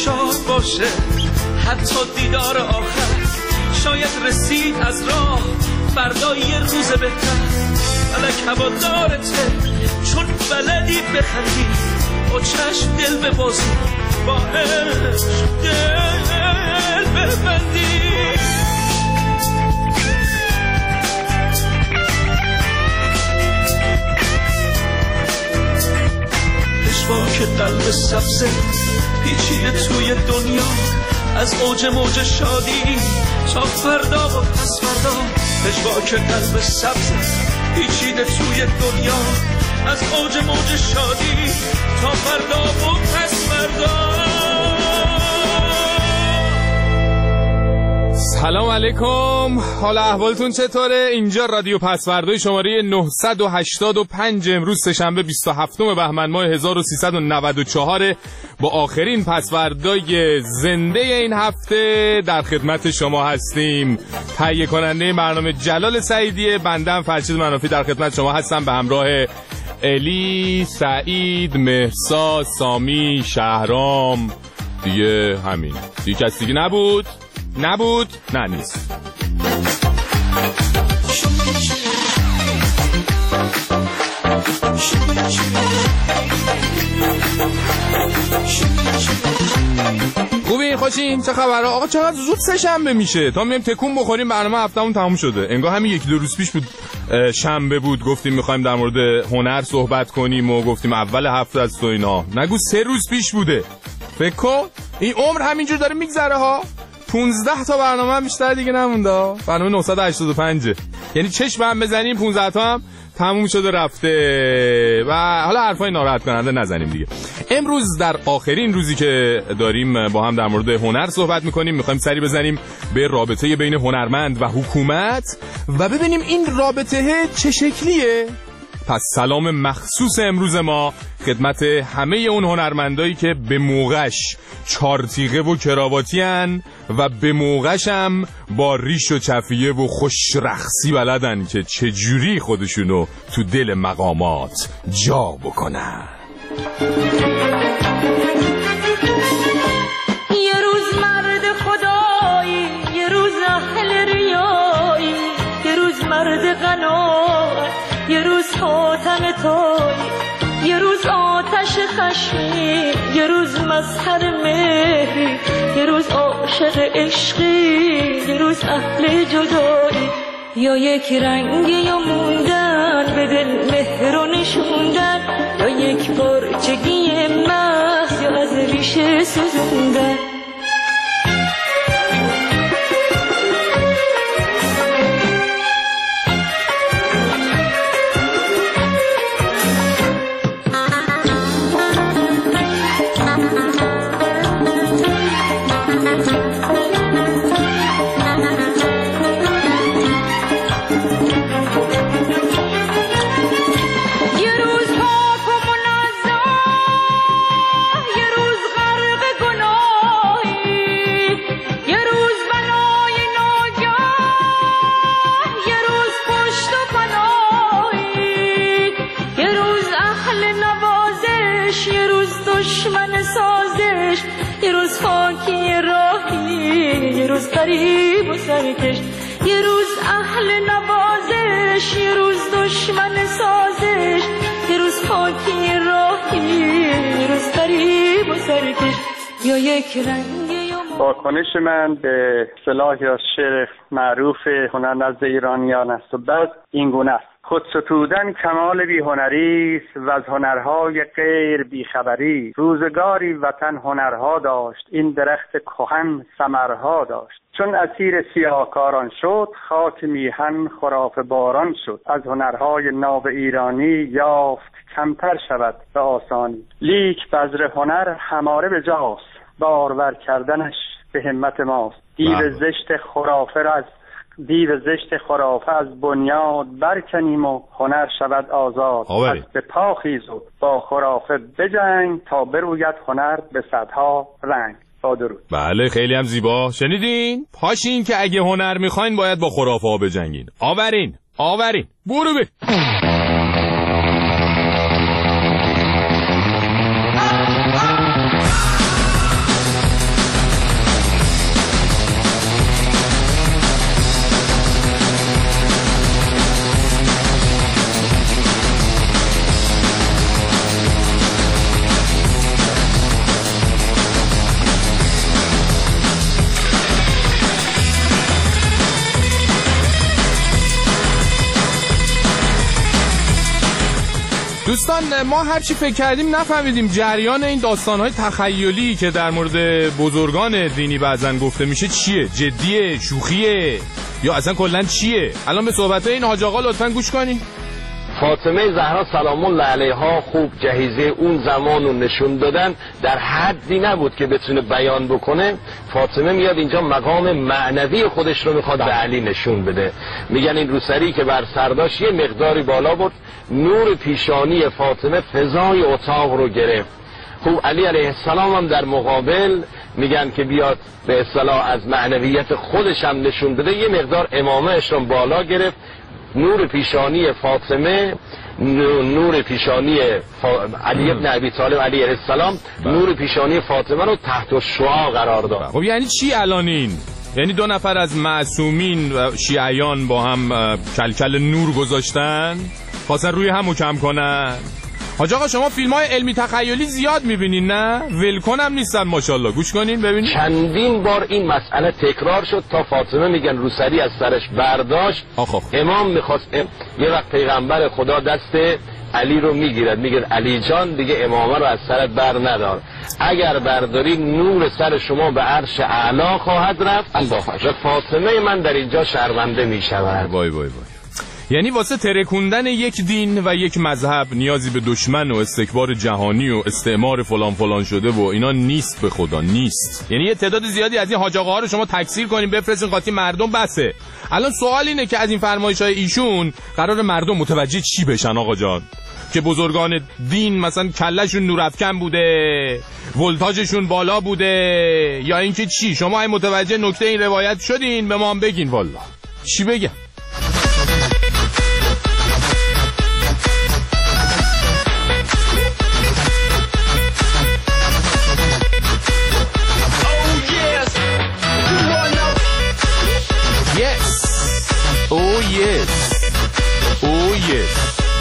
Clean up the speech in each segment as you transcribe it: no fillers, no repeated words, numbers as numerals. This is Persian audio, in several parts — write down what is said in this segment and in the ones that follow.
شاد باشه حتی دیدار آخر، شاید رسید از راه فردا یه روز بهتر. فلک هوادارته چون بلدی بخندی، با چشم دل ببازی، با عشق دل ببندی. که قلب سبزه پیچیده توی دنیا، از اوج موج شادی تا فردا و پس فردا. پژواک قلب سبزه پیچیده توی دنیا، از اوج موج شادی تا فردا و پس فردا. سلام علیکم، حال احوالتون چطوره؟ اینجا رادیو پسوردای شماره 985، امروز سه‌شنبه 27 بهمن ماه 1394 با آخرین پسوردای زنده این هفته در خدمت شما هستیم. تهیه کننده برنامه جلال سعیدیه، بنده فرشید منافی در خدمت شما هستم به همراه الی، سعید، مهسا، سامی، شهرام. دیگه همین، دیگه کسی دیگه نبود؟ نه نیست. خوبین؟ خوشین؟ چه خبره؟ آقا چقدر زود سه‌شنبه میشه، تا میایم تکون بخوریم برنامه هفتمون تموم شده. انگار همین 1-2 روز پیش بود شنبه بود، گفتیم میخوایم در مورد هنر صحبت کنیم و گفتیم اول هفته است و اینا. نگو 3 روز پیش بوده. فکر کن این عمر همینجور داره میگذره ها. 15 تا برنامه هم بیشتر دیگه نمونده. برنامه 985، یعنی چشم هم بزنیم 15 تا هم تموم شده رفته. و حالا حرفای ناراحت کننده نزنیم دیگه. امروز در آخرین روزی که داریم با هم در مورد هنر صحبت میکنیم، میخوایم سری بزنیم به رابطه بین هنرمند و حکومت و ببینیم این رابطه چه شکلیه. پس سلام مخصوص امروز ما خدمت همه اون هنرمندایی که به موقعش چارتیقه و کراواتی هن و به موقعش هم با ریش و چفیه و خوش رقصی بلدن که چجوری خودشونو تو دل مقامات جا بکنن. یه روز مرد خدایی، یه روز اهل ریایی، یه روز مرد قناعت، یه روز حاتم توی، یه روز آتش خشمی، یه روز مظهر مهری، یه روز عاشق عشقی، یه روز اهل جدایی. یا یک رنگی یا موندن به دل مهر و نشوندن، یا یک پارچگی محض یا از ریشه سوزوندن. غریب و سرکش، یه روز اهل نوازش، یه روز دشمن سازش، یه روز خاکی راهی، یه روز غریب و سرکش، یا یک رنگی. واکنش من به اصطلاحی از شعر معروف هنر نزد ایرانیان است و بعد این گونه است: خود ستودن کمال بی هنری است و از هنرهای غیر بیخبری. روزگاری وطن هنرها داشت، این درخت کهن ثمرها داشت. چون اسیر سیاهکاران شد، خاک میهن خرافه باران شد. از هنرهای ناب ایرانی یافت کمتر شود به آسانی. لیک بذر هنر هماره به جاست، بارور کردنش به همت ماست. دیو زشت خرافه از بنیاد برکنیم و هنر شود آزاد. پس به پا خیز و با خرافه بجنگ، تا بروید هنر به صدها رنگ. با درود. بله خیلی هم زیبا. شنیدین؟ پاشین که اگه هنر میخواین باید با خرافه ها بجنگین. آورین برو به دوستان ما هرچی فکر کردیم نفهمیدیم جریان این داستان‌های تخیلی که در مورد بزرگان دینی بعضن گفته میشه چیه؟ جدیه؟ شوخیه؟ یا اصلا کلاً چیه؟ الان به صحبت‌های این حاج آقا لطفاً گوش کنین. فاطمه زهرا سلام الله علیها خوب جهیزه اون زمان رو نشون دادن، در حدی نبود که بتونه بیان بکنه. فاطمه میاد اینجا مقام معنوی خودش رو میخواد به علی نشون بده. میگن این روسری که بر سرداش یه مقداری بالا بود، نور پیشانی فاطمه فضای اتاق رو گرفت. خوب علی علیه السلام هم در مقابل میگن که بیاد به اصطلاح از معنویت خودش هم نشون بده، یه مقدار امامهش رو بالا گرفت. نور پیشانی فاطمه، نور پیشانی علی ابن ابی طالب علیه السلام، نور پیشانی فاطمه رو تحت الشعاع قرار داد. خب یعنی چی الان این؟ یعنی دو نفر از معصومین و شیعیان با هم کلکل نور گذاشتن، خواستن روی همو کم کنن. حاج آقا شما فیلم‌های علمی تخیلی زیاد می‌بینین نه؟ ولکن هم نیستن ماشاءالله. گوش کنین ببینین. چندین بار این مسئله تکرار شد تا فاطمه میگن روسری از سرش برداشت. امام می‌خواست یه وقت پیغمبر خدا دست علی رو میگیرد، میگه علی جان دیگه امامه رو از سرت بر ندار، اگر برداری نور سر شما به عرش اعلا خواهد رفت و فاطمه من در اینجا شرمنده میشود. وای وای وای. یعنی واسه ترکوندن یک دین و یک مذهب نیازی به دشمن و استکبار جهانی و استعمار فلان فلان شده و اینا نیست، به خدا نیست. یعنی یه تعداد زیادی از این حاج آقاها رو شما تکثیر کنین بفرستین قاطی مردم بسه. الان سوال اینه که از این فرمایش‌های ایشون قرار مردم متوجه چی بشن آقا جان؟ که بزرگان دین مثلا کلهشون نورافکن بوده، ولتاژشون بالا بوده، یا اینکه چی؟ شما ای متوجه نکته این روایت شدین به ما هم بگین والله. چی بگم؟ Oh yes. Oh yes.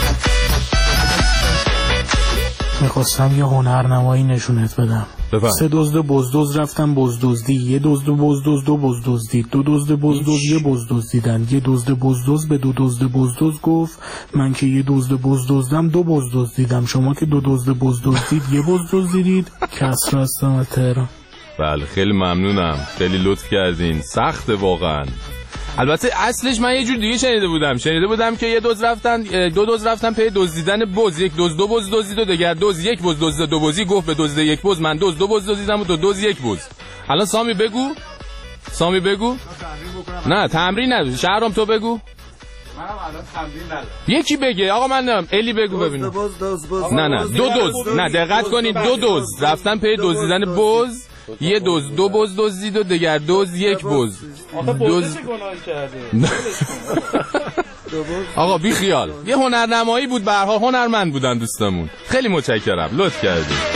میخواستم یه هنرنمایی نشونت بدم. سه دزد بزدوز رفتن بزدوزدی، یه دزد بزدوز دو بزدوزدید، دو دزد بزدوز یه بزدوزدیدن، یه دزد بزدوز به دو دزد بزدوز گفت من که یه دزد بزدوزدم دو بزدوزدیدم، شما که دو دزد بزدوزدید یه بزدوزدیدید. کسر هستم از تهران. بله خیلی ممنونم، خیلی لطف کردین. سخته واقعا. البته اصلش من یه جور دیگه شنیده بودم که یه دو دوز رفتن پی دزدیدن بز، یک دوز دو بز دزدید و دگر دوز یک بز دزد دو بزی گفت به دزد یک بز من دوز دو بز دزدیدم و دو دوز یک بز. الان سامی بگو نه تمرین نداری، شهرام تو بگو. منم الان تمرین ندارم. یکی بگه آقا من نمیدونم، الی بگو ببینم. نه دو دوز، نه دقت کنید، دو دوز رفتن پی دزدیدن بز، یه دوز دو بز دزدید و دگر دوز یک بز. دوز آقا بی خیال، یه هنرنمایی بود، به هر حال هنرمند بودن دوستمون. خیلی متشکرم، لطف کردید.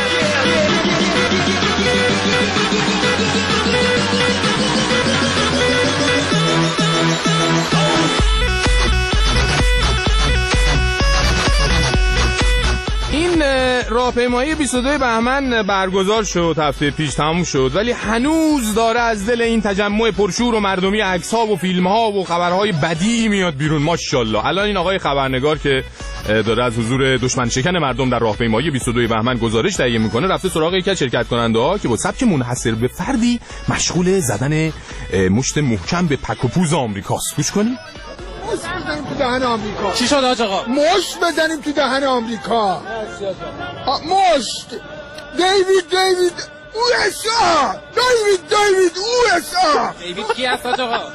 راهپیمایی 22 بهمن برگزار شد، هفته پیش تموم شد، ولی هنوز داره از دل این تجمع پرشور و مردمی عکس‌ها و فیلم‌ها و خبرهای بدی میاد بیرون ماشاءالله. الان این آقای خبرنگار که داره از حضور دشمن شکن مردم در راهپیمایی 22 بهمن گزارش تهیه میکنه، رفته سراغ یکی از شرکت کننده‌ها که با سبک منحصر به فردی مشغول زدن مشت محکم به پک و پوز آمریکاست. گوش کنید. مشت بزنیم تو دهن آمریکا. چی شد حاج آقا؟ مشت بزنیم تو دهن آمریکا. مشت. دیوید USA. دیوید USA. دیوید کی هست حاج آقا؟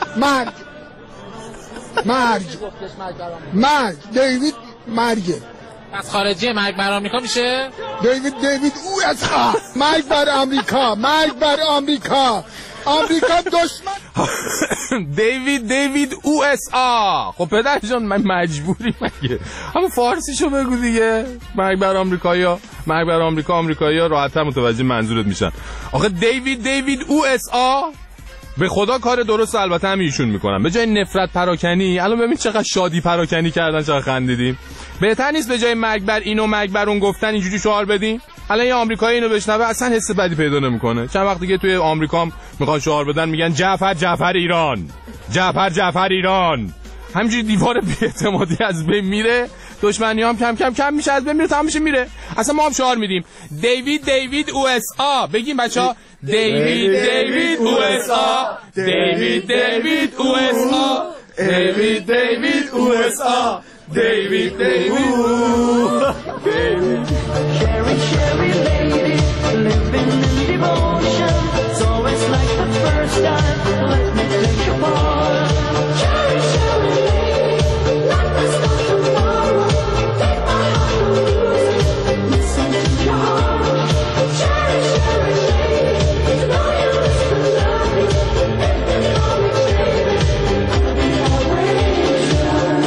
مرگ. دیوید مرگه. از خارجی مرگ بر آمریکا میشه؟ دیوید USA. مرگ بر آمریکا. آمریکا دشمن. دیوید USA. خب پدر جان من مجبوری مگه همون فارسیشو بگو دیگه. مرگ بر آمریکایی‌ها راحت‌تر متوجه منظورت میشن. آخه دیوید USA به خدا کار درست البته هم ایشون میکنن. به جای نفرت پراکنی الان ببین چقدر شادی پراکنی کردن، چقدر خندیدیم. بهتر نیست به جای مرگ بر این و مرگ بر اون گفتن اینجوری شعار بدیم؟ الان یه آمریکایی اینو بشنوه اصلا حس بدی پیدا نمیکنه. چند وقت دیگه توی آمریکا میخوان شعار بدن میگن جعفر ایران. همینجوری دیوار بی‌اعتمادی از بین میره، دشمنیام کم کم کم میشه، از بین میره، تمام میشه میره. اصلا ما هم شعار میدیم دیوید او اس آ. بگیم بچه‌ها دیوید او اس آ، دیوید او اس آ، دیوید او اس آ، دیوید Cherry lady, living in devotion. So it's like the first time, let me take your part. Cherry lady, like the stars tomorrow. Take my heart and lose it, listen to your heart. Cherry lady, know you used to love me. If you know me, baby, I'll be always yours.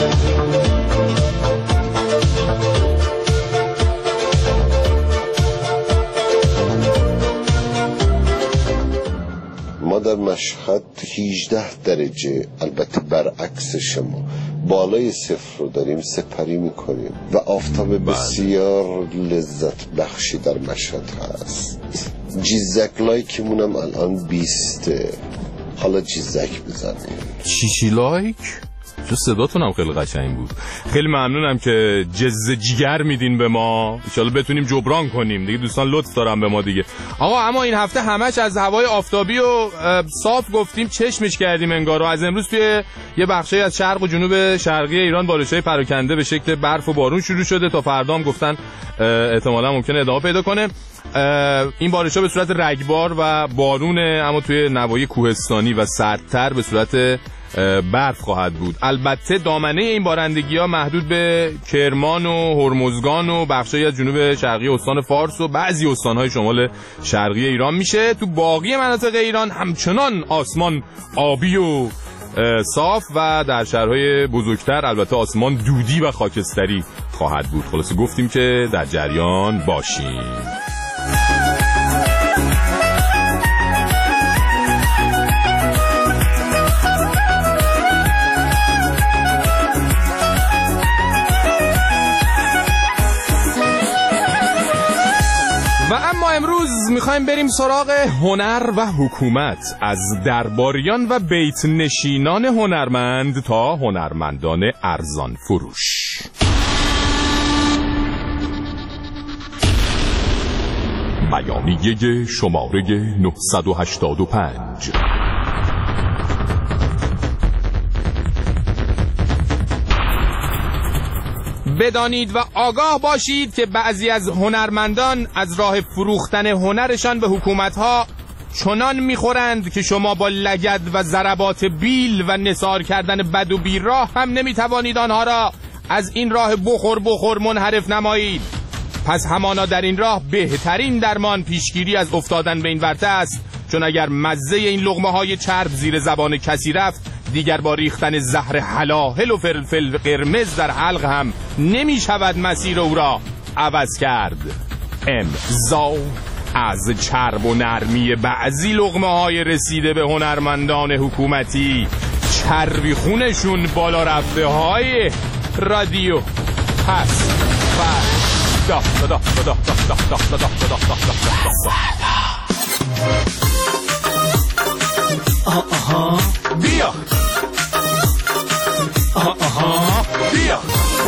ما در مشهد 18 درجه البته برعکس شما بالای صفر رو داریم سپری میکنیم و آفتاب بسیار لذت بخشی در مشهد هست. جیزک لایکمون هم الان 20. حالا جیزک بزنیم. چیشی لایک؟ چون صداتون هم خیلی قشنگ بود. خیلی ممنونم که جز جیگر میدین به ما، ان شاءالله بتونیم جبران کنیم دیگه. دوستان لطف دارم به ما دیگه. آقا اما این هفته همش از هوای آفتابی و صاف گفتیم، چشمش کردیم انگار. از امروز توی یه بخشی از شرق و جنوب شرقی ایران بارش‌های پراکنده به شکل برف و بارون شروع شده، تا فردا هم گفتن احتمالاً ممکنه ادامه پیدا کنه. این بارش‌ها به صورت رگبار و بارونه، اما توی نواحی کوهستانی و سردتر به صورت برف خواهد بود. البته دامنه این بارندگی‌ها محدود به کرمان و هرمزگان و بخشی از جنوب شرقی استان فارس و بعضی استان‌های شمال شرقی ایران میشه. تو باقی مناطق ایران همچنان آسمان آبی و صاف و در شهرهای بزرگتر البته آسمان دودی و خاکستری خواهد بود. خلاصه گفتیم که در جریان باشیم. و اما امروز میخوایم بریم سراغ هنر و حکومت، از درباریان و بیت نشینان هنرمند تا هنرمندان ارزان فروش. بیانیه شماره 985. بدانید و آگاه باشید که بعضی از هنرمندان از راه فروختن هنرشان به حکومت‌ها چنان می‌خورند که شما با لگد و ضربات بیل و نثار کردن بد و بیراه هم نمی‌توانید آنها را از این راه بخور منحرف نمایید. پس همانا در این راه بهترین درمان پیشگیری از افتادن به این ورطه است، چون اگر مزه این لقمه‌های چرب زیر زبان کسی رفت، دیگر با ریختن زهر هلاهل و فلفل قرمز در حلق هم نمی شود مسیر او را عوض کرد. امضا از چرب و نرمی بعضی لقمه‌های رسیده به هنرمندان حکومتی، چربی خونشون بالا رفته های رادیو پس بیا بیا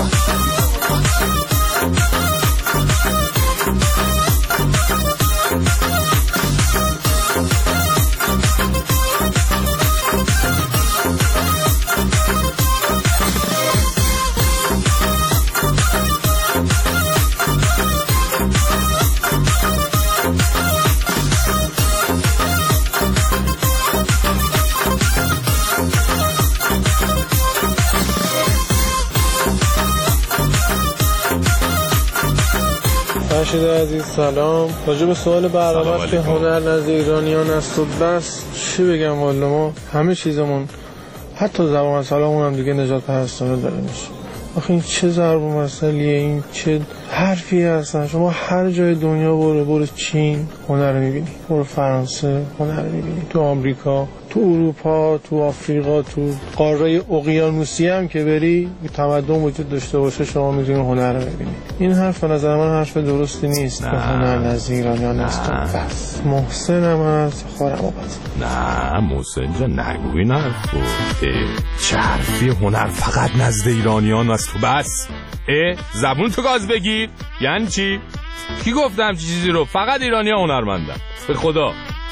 فرشید عزیز سلام. راجع به سوال برنامه که هنر نزد ایرانیان است و بس، چی بگم والا ما همه چیزمون حتی زبان سلامون هم دیگه نجات پرستانه داره میشه. آخه این چه ضرب مسئلیه، این چه حرفی هستن. شما هر جای دنیا برو چین هنر میبینی، برو فرانسه هنر میبینی، تو آمریکا تو اروپا، تو آفریقا، تو قاره اقیانوسی هم که بری تمدن وجود داشته باشه شما میتونی هنر رو ببینی. این حرف به نظر من حرف درستی نیست که هنر نزد ایرانیان است. بس محسن هم هست خارم آباد. نه محسن جان نگوی نه چه حرفی؟ هنر فقط نزد ایرانیان است. تو بس زبون تو گاز بگیر. یعنی چی؟ کی گفتم چیزی رو؟ فقط ایرانی‌ها هنرمندن به خدا.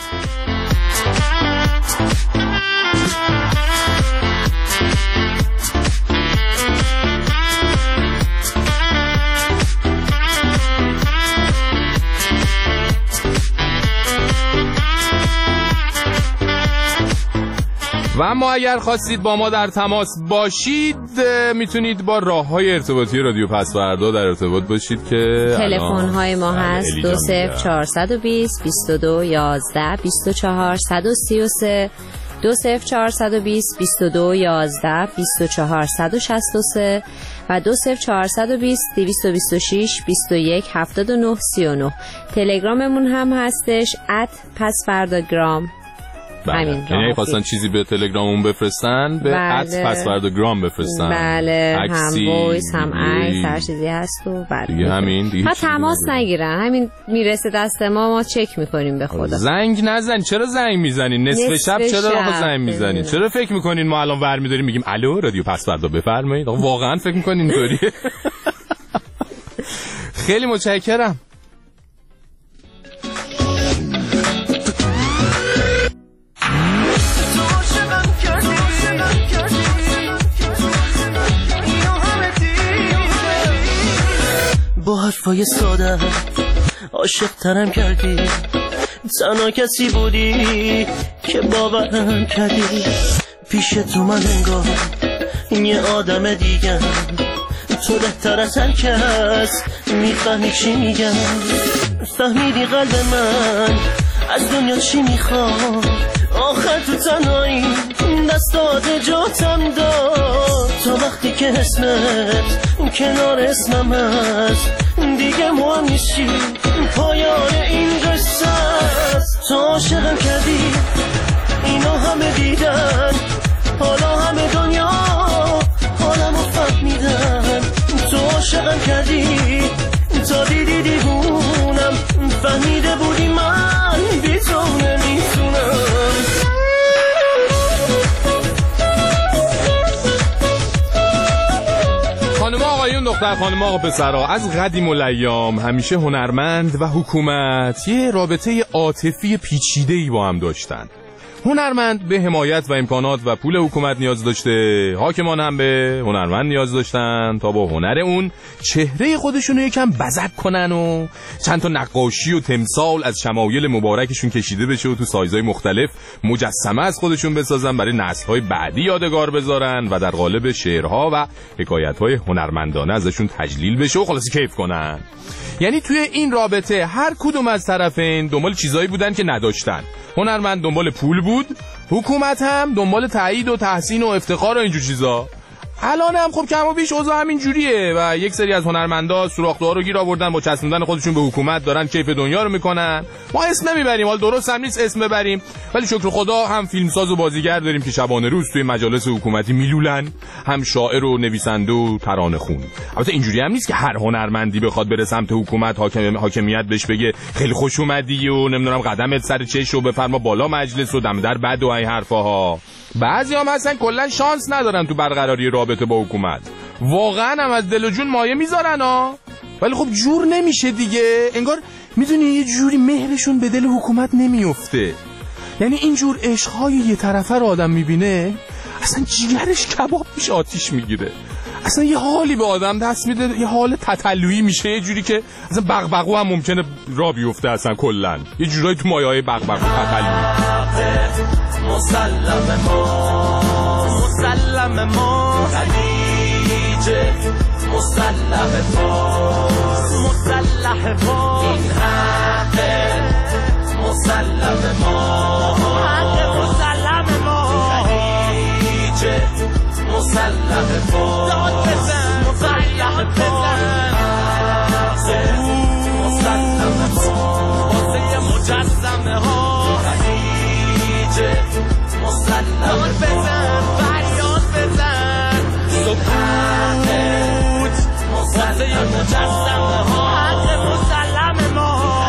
و اما اگر خواستید با ما در تماس باشید میتونید با راه‌های ارتباطی رادیو پسوردا در ارتباط باشید که تلفن‌های ما هست 20420 22 11 24 133 20420 22 11 24 163 و 20420 226 21 79 39. تلگراممون هم هستش @پسورداگرام. یعنی خواستن چیزی به تلگراممون بفرستن به @پسورداگرام بفرستن. بله هم وایس هم عکس هر چیزی هست و دیگه همین دیگه تماس نگیرن، همین میرسه دست ما چک میکنیم. به خدا زنگ نزن. چرا زنگ میزنین نصف شب؟ چرا آقا زنگ میزنین؟ چرا فکر میکنین ما الان ور میداریم میگیم الو رادیو پسوردا بفرمایید؟ آقا واقعا فکر میکنین اینطوریه؟ خیلی متشکرم. با حرفای ساده عاشق ترم کردی، تنها کسی بودی که باورم کردی. پیش تو من انگار یه آدم دیگم، تو بهتر از هر کس میفهمی چی میگم. فهمیدی قلب من از دنیا چی میخواد، آخر تو تنهایی دستات جاتم داد. تا وقتی که اسمت کنار اسمم هست دیگه مهم نیستی، پایان این قصه است. تو عاشقم کردی اینا همه دیدن، حالا همه دنیا حالمو فهمیدن. تو عاشقم کردی تا دیدی دیوونم، فهمیده بودی من بی تو نمیتونم. خانم آقایون دختر خانم آقا پسرها، از قدیم الایام همیشه هنرمند و حکومت یه رابطه عاطفی پیچیده‌ای با هم داشتن. هنرمند به حمایت و امکانات و پول حکومت نیاز داشته، حاکمان هم به هنرمند نیاز داشتن تا با هنر اون چهره خودشونو یکم بزک کنن و چند تا نقاشی و تمثال از شمایل مبارکشون کشیده بشه و تو سایزهای مختلف مجسمه از خودشون بسازن برای نسل‌های بعدی یادگار بذارن و در قالب شعرها و حکایت‌های هنرمندانه ازشون تجلیل بشه و خلاصی کیف کنن. یعنی توی این رابطه هر کدوم از طرفین دنبال چیزایی بودن که نداشتن. هنرمند دنبال پول بود، حکومت هم دنبال تایید و تحسین و افتخار و اینجور چیزا. الان هم خب کم و بیش اوضاع همین جوریه و یک سری از هنرمندا سوراخ‌دوها رو گیر آوردن با چسبوندن خودشون به حکومت دارن کیف دنیا رو میکنن. ما اسم نمیبریم، حال درست هم نیست اسم ببریم، ولی شکر خدا هم فیلمساز و بازیگر داریم که شبانه روز توی مجالس حکومتی میلولن، هم شاعر و نویسنده و ترانه خون. البته اینجوری هم نیست که هر هنرمندی بخواد بره سمت حکومت حاکمیت بهش بگه خیلی خوش اومدی و نمیدونم قدمت سر چش و بفرما بالا مجلس و دم در بد و این حرفاها. بعضیام هستن کلا شانس ندارن تو برقراری رابطه با حکومت، واقعا هم از دل و جون مایه میذارن ولی خب جور نمیشه دیگه. انگار میدونی یه جوری مهرشون به دل حکومت نمیفته. یعنی اینجور عشقهای یه طرفه رو آدم میبینه اصلا جیگرش کباب میشه، آتیش میگیره، اصلا یه حالی به آدم دست میده، یه حال تتلویی میشه، یه جوری که اصلا بغبغو هم ممکنه را بیفته. اصلا کلا یه جورایی تو مایه‌های بغبغو تتلویی. مسلم ما خدیجه، مسلح پاس این حقه، مسلم ما خدیجه، مسلح پاس مسلم ما واسه مجسمه ها خدیجه، مجسمه ها حق مسلم ما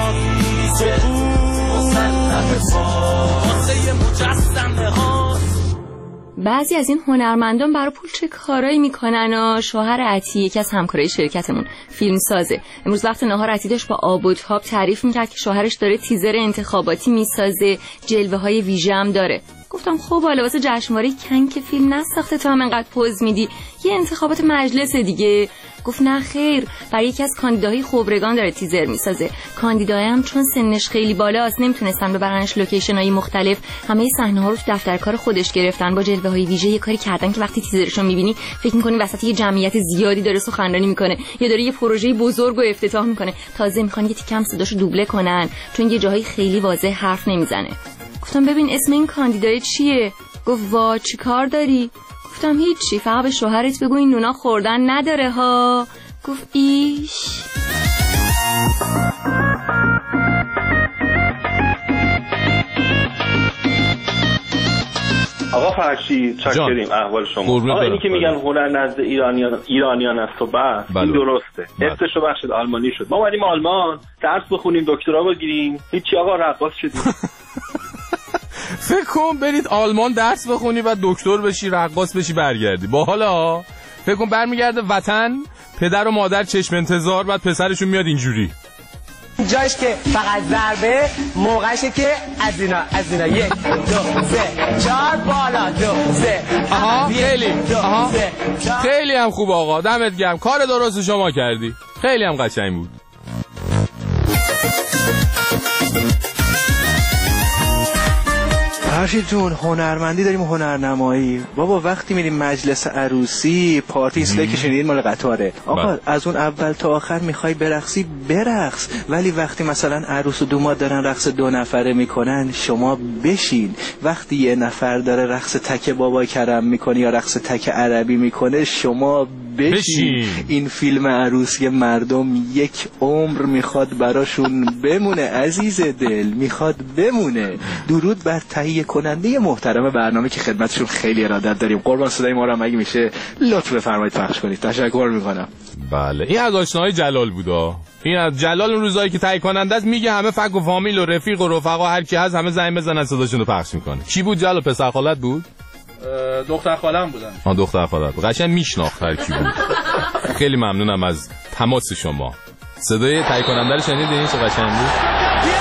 واسه مجسمه ها. بعضی از این هنرمندان برای پول چه کارایی میکنن. شوهر عطی یکی از همکارای شرکتمون فیلم سازه. امروز وقت نهار عطی داشت با آب و تاب تعریف میکرد که شوهرش داره تیزر انتخاباتی میسازه، جلوه های ویژه هم داره. گفتم خب حالا واسه جشنواره کن که فیلم نساخته تو هم انقدر پوز میدی، یه انتخابات مجلس دیگه. گفت نه خیر، برای یکی از کاندیداهای خبرگان داره تیزر میسازه. کاندیدای هم چون سنش خیلی بالاست نمیتونستن ببرنش لوکیشن‌های مختلف، همه صحنه‌ها رو تو دفتر کار خودش گرفتن، با جلوه‌های ویژه یه کاری کردن که وقتی تیزرشو میبینی فکر می‌کنی وسط یه جمعیت زیادی داره سخنرانی میکنه یا داره یه پروژه بزرگ و افتتاح میکنه. تازه میخوان یه تیکم صداشو دوبله کنن چون یه جاهای خیلی واضح حرف نمیزنه. گفتم ببین اسم این کاندیدای چیه؟ گفت وا چی کار داری؟ گفتم هیچی، فقط به شوهرت بگو این نونا خوردن نداره ها. گفت ایش. آقا فرشی چاکریم، احوال شما؟ آقا اینی که میگن هنر نزد ایرانیان است و بس این درسته. افتشو بخشید آلمانی شد. ما اومدیم آلمان درس بخونیم، دکترا بگیریم، هیچی آقا رقاص شدیم. فکر کن برید آلمان درس بخونی و دکتر بشی، رقاص بشی، برگردی. باحالا. فکر کن برمیگرده وطن، پدر و مادر چشم انتظار، بعد پسرشون میاد اینجوری. جایش که فقط ضربه، موقعشه که از اینا 1 2 3 4 بالا 2 3. آها خیلی هم خوب آقا، دمت گرم، کار درست شما کردی، خیلی هم قشنگ بود. فرشید جون، هنرمندی داریم، هنرنمایی. بابا وقتی میریم مجلس عروسی، پارتی ایستایی که شنیدین مال قطاره. آقا از اون اول تا آخر میخوای برقصی برقص، ولی وقتی مثلا عروس و دوماد دارن رقص 2 نفره میکنن شما بشین. وقتی یه نفر داره رقص تک بابا کرم میکنه یا رقص تک عربی میکنه شما بشین. این فیلم عروسی مردم 1 عمر میخواد براشون بمونه عزیز دل، میخواد بمونه. درود بر تهیه کننده محترم برنامه که خدمتشون خیلی ارادت داریم. قربان صدای ما رو اگه میشه لطف بفرمایید پخش کنید. تشکر میکنم. بله این از آشناهای جلال بودا. این از جلال اون روزایی که تهیه کننده است میگه همه فک و فامیل و رفیق و رفقا هر کی هست همه زنگ بزنن صداشون رو پخش میکنه. کی بود جلال؟ پسر خالت بود؟ دختر خالم بودن. دختر خالت بود. قشنگ میشناخت هر کی بود. خیلی ممنونم از تماس شما. صدای تهیه کننده رو شنیدین چه قشنگ بود؟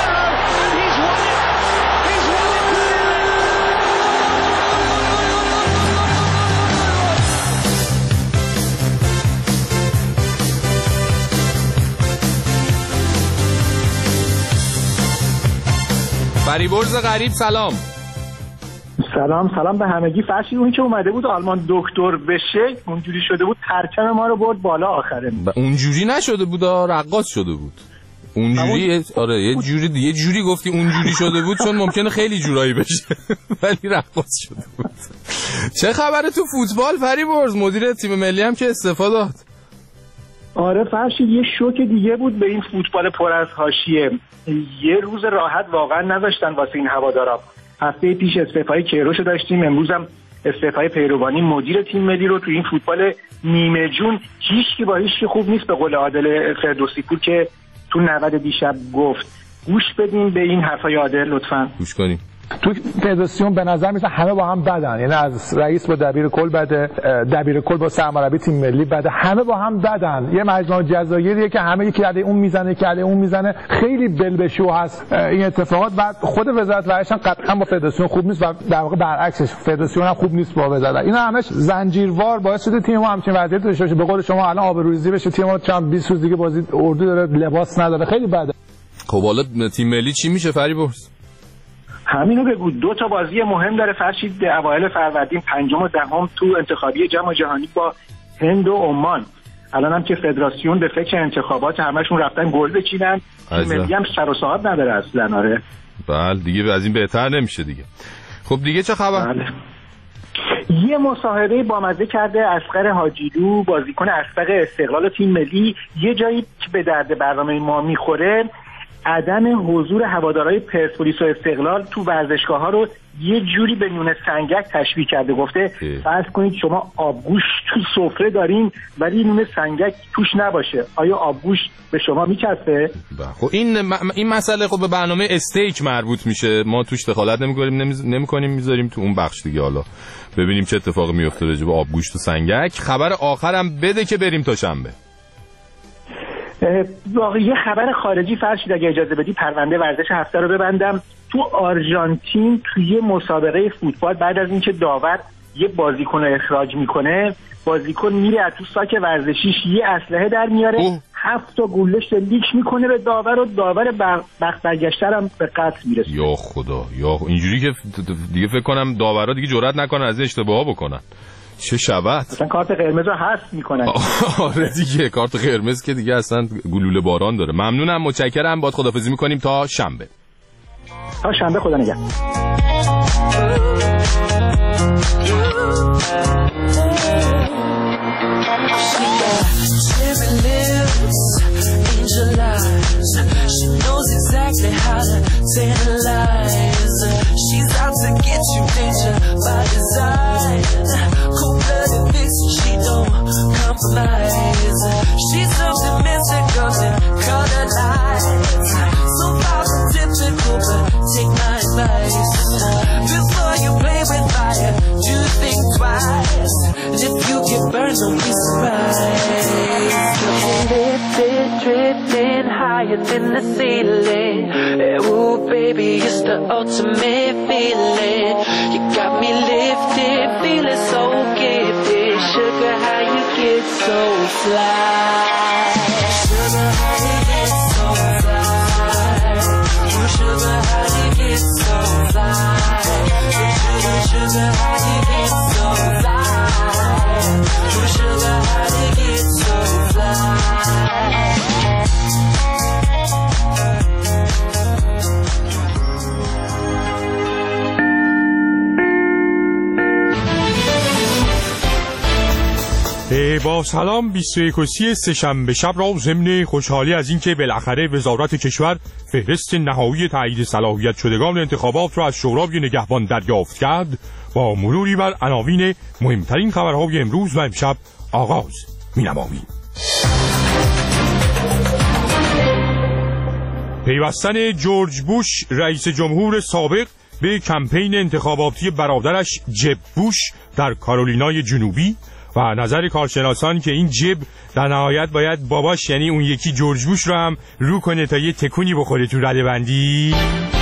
فریبرز غریب سلام. سلام به همگی. فرشید اونی که اومده بود آلمان دکتر بشه اونجوری شده بود پرچم ما رو برد بالا آخره. اونجوری نشده بود، رقاص شده بود. اونجوری آره یه جوری گفتی اونجوری شده بود چون ممکنه خیلی جورایی بشه ولی رقاص شده بود. چه خبره تو فوتبال فریبرز؟ مدیر تیم ملی هم که استعفا داد. آره فرشید یه شوک دیگه بود به این فوتبال پر از حاشیه. یه روز راحت واقعا نذاشتن واسه این هوادارا. هفته پیش استعفای کیروش داشتیم، امروز هم استعفای پیروانی مدیر تیم ملی رو. تو این فوتبال نیمه جون هیچکی با هیچکی خوب نیست، به قول عادل فردوسی پور که تو 90 دیشب گفت. گوش بدین به این حرفای عادل لطفاً. گوش کنیم. تو فدراسیون به نظر میاد همه با هم بدن، یعنی از رئیس با دبیر کل بده، دبیر کل با سرمربی تیم ملی بده، همه با هم بدن. یه مجموعه جزایریه که همه یکی علیه اون میزنه که علیه اون میزنه. خیلی بلبشو هست این اتفاقات. بعد خود وزارت ورزش هم قطعا با فدراسیون خوب نیست و در واقع برعکسش فدراسیون هم خوب نیست با وزارت. اینا همش زنجیروار باعث شده تیم ما همچین وضعیت داشته باشه. به قول شما الان آبروریزی بشه، تیم ما چند 20 روز دیگه بازی اردو داره، لباس نداره، خیلی بده. خب حالا تیم ملی چی میشه فریبرز؟ همینو بگو. 2 تا بازی مهم داره فرشید اوایل فروردین، 5 و 10 تو انتخابی جام جهانی با هند و عمان. الان هم که فدراسیون به فکر انتخابات همشون رفتن گل بچینن. ملی هم سر و صاحب نداره اصلا. آره بله دیگه از این بهتر نمیشه دیگه. خب دیگه چه خبر؟ بله. یه مصاحبه بامزه کرده اصغر حاجیلو، بازیکن اسبق استقلال تیم ملی. یه جایی که به درد برنامه ما میخوره، عدم حضور هوادارهای پرسپولیس و استقلال تو ورزشگاه‌ها رو یه جوری به نون سنگک تشبیه کرده. گفته فرض کنید شما آبگوش تو سفره دارین ولی نون سنگک توش نباشه، آیا آبگوش به شما میچسبه؟ خب این مسئله خب به برنامه استیک مربوط میشه، ما توش دخالت نمی‌کنیم، میذاریم تو اون بخش دیگه. حالا ببینیم چه اتفاقی میفته راجع به آبگوشت و سنگک. خبر آخرم بده که بریم تا شنبه. واقعا یه خبر خارجی فرشید اگه اجازه بدی پرونده ورزش هفته رو ببندم. تو آرژانتین توی مسابقه فوتبال بعد از اینکه داور یه بازیکن رو اخراج میکنه، بازیکن میره از تو ساک ورزشیش یه اسلحه در میاره 7 تا گلوله شلیک میکنه به داور و داور بخت برگشته هم به قتل میرسه. یا خدا، یا اینجوری که دیگه فکر کنم داورا دیگه جرئت نکنن از اشتباها بکنن. چه شبت اصلا کارت قرمز رو حذف میکنن. آره دیگه کارت قرمز که دیگه اصلا گلوله باران داره. ممنونم، متشکرم، باهات خداحافظی میکنیم تا شنبه. تا شنبه، خدا نگهدار. She knows exactly how to tantalize. She's out to get you, nature by design. Cold-blooded vixen, she don't compromise. She's something mystical and colored lights. So far from typical, but take my advice. Before you play with fire, do think twice. If you get burned, don't be surprised. Lifted, drifting higher than the ceiling. Ooh, baby, it's the ultimate feeling. You got me lifted, feeling so gifted. Sugar, how you get so fly? Sugar, how you get so fly? Sugar, how you get so fly? Sugar, how you get so fly? Sugar, how you get so fly? با سلام، 21 سه‌شنبه شب را ضمن خوشحالی از اینکه بالاخره وزارت کشور فهرست نهایی تایید صلاحیت شدگان انتخابات را از شورای نگهبان دریافت کرد، با مروری بر عناوین مهمترین خبرهای امروز و امشب آغاز می‌نماییم. پیوستن جورج بوش رئیس جمهور سابق به کمپین انتخاباتی برادرش جب بوش در کارولینای جنوبی و نظر کارشناسان که این جب در نهایت باید باباش یعنی اون یکی جورج بوش رو هم رو کنه تا یه تکونی بخوره تو رده‌بندی.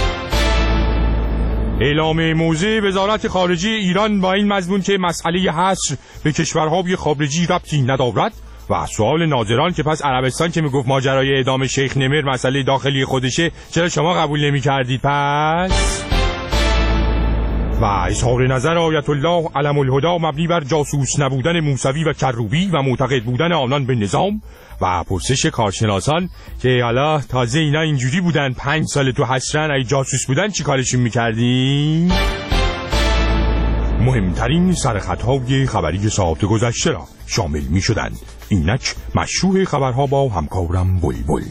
اعلام موضع وزارت خارجه ایران با این مضمون که مسئله حصر به کشورهای خارجی ربطی ندارد و سوال ناظران که پس عربستان که میگفت ماجرای اعدام شیخ نمر مسئله داخلی خودشه، چرا شما قبول نمی‌کردید پس؟ و اظهار نظر آیت الله علم الهدا مبنی بر جاسوس نبودن موسوی و کروبی و معتقد بودن آنان به نظام و پرسش کارشناسان که حالا تازه اینا اینجوری بودن 5 سال تو حسرن ای جاسوس بودن چی کارشون میکردین؟ مهمترین سرخطهای خبری ساعت گذشته را شامل میشدند. اینک مشروع خبرها با همکارم بلبل.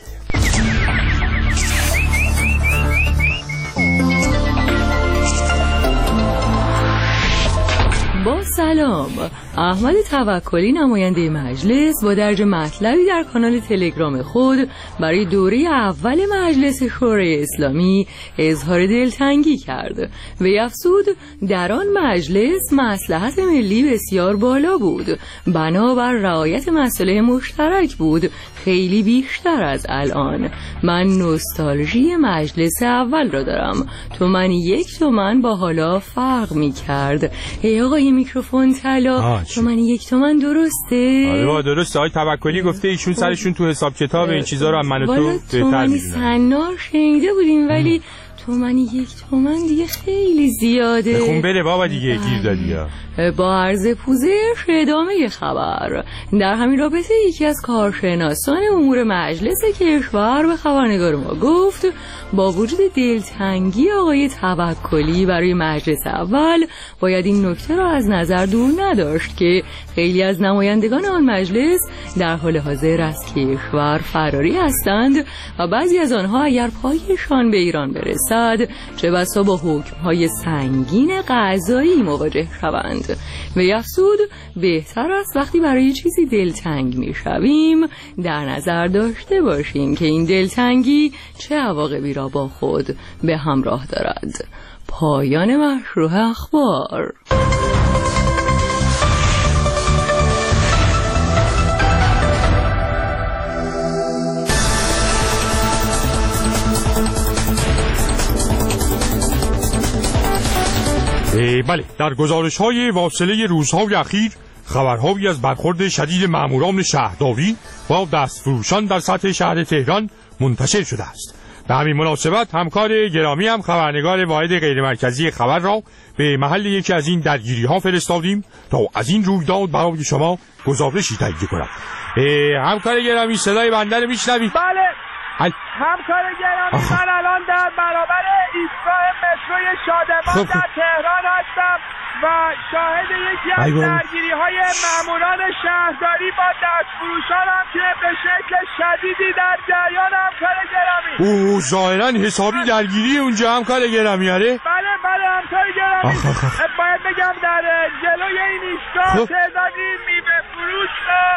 با سلام، احمد توکلی نماینده مجلس با درج مطلبی در کانال تلگرام خود برای دوره اول مجلس شورای اسلامی اظهار دلتنگی کرد. وی افزود در آن مجلس مصلحت ملی بسیار بالا بود، بنابر رعایت مصالح مشترک بود، خیلی بیشتر از الان. من نوستالژی مجلس اول را دارم، تومن 1 تومن با حالا فرق می کرد. ای آقای میکروفون طلا، تومن 1 تومن درسته؟ آره با درسته. آقای توکلی گفته ایشون سرشون تو حساب کتاب این چیزا رو هم من و تو بهتر میدونن. تومنی سنار شنیده بودیم ولی تومانی 1 تومن دیگه خیلی زیاده. بخون بره بابا دیگه گیر دادی یا. با عرض پوزش ادامه خبر. در همین رابطه یکی از کارشناسان امور مجلس کشور به خبرنگار ما گفت با وجود دلتنگی آقای توکلی برای مجلس اول باید این نکته را از نظر دور نداشت که خیلی از نمایندگان آن مجلس در حال حاضر از کشور فراری هستند و بعضی از آنها اگر پایشان به ایران برسد چه بسا با حکم‌های سنگین قضایی مواجه شوند. و افزود بهتر است وقتی برای چیزی دلتنگ میشویم در نظر داشته باشیم که این دلتنگی چه عواقبی را با خود به همراه دارد. پایان مشروع اخبار. بله، در گزارش‌های واصله روزهای اخیر خبرهایی از برخورد شدید ماموران شهرداری با دستفروشان در سطح شهر تهران منتشر شده است. به همین مناسبت همکار گرامی هم خبرنگار واحد غیرمرکزی خبر را به محل یکی از این درگیری‌ها فرستادیم تا از این رویداد برای شما گزارشی تهیه کند. همکار گرامی صدای بنده رو میشنوید؟ بله. همکار گرامی من الان در برابر ایستگاه مترو شادمان در تهران هستم و شاهد یکی از درگیری‌های ماموران شهرداری با دستفروشانم که به شکل شدیدی در جریان. همکار گرامی ظاهراً حسابی درگیری اونجا همکار گرامی. آره بله همکار گرامی. باید بگم در جلوی این ایستگاه تعدادی میوه فروش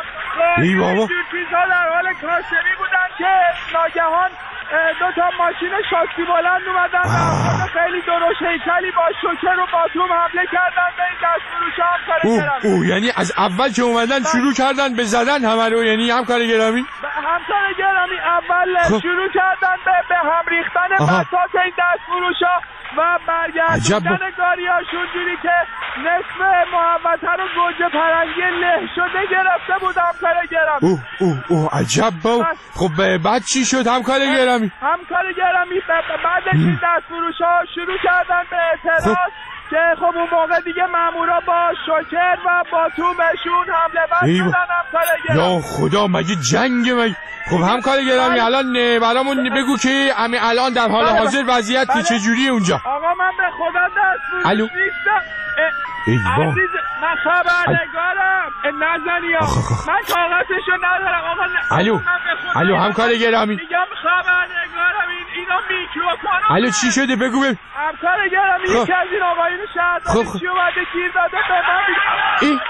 و چیزها در حال کاسبی بودن که ناگهان 2 تا ماشین شاسی بلند اومدن و خیلی درشت هیکلی با شوکر و باتوم حمله کردن به این دستفروشا. همکار گرامی یعنی از اول که اومدن شروع کردن به زدن همه رو، یعنی همکار گرامی؟ همکار گرامی اول شروع کردن به هم ریختن بساط این دستفروشا و برگردوندن گاریاشون جوری که نصف محوطه رو گوجه پرنگی له شده گرفته بود. همکار گرامی عجب با. خب بعد چی شد همکار گرامی؟ همکار گرامی بعدش این دستفروشا شروع کردن به اعتراض که خب اون موقع دیگه مامورا با شوکر و باتومشون حمله ور شدن. همکار گرامی یا خدا مگه جنگ مگه؟ خب همکار گرامی الان برامون بگو که همین الان در حال حاضر وضعیت چجوریه اونجا؟ آقا من به خدا دستفروش نیستم. عزیز من خبرنگارم. نزنی من کاغذشو ندارم آقا. الو همکار گرامی میگم خبرنگارم. اینا میکروفون. الو چی شده بگو ببین. همکار گرامی یکی از این آقایون شهرداری چی اومده گیر داده به من.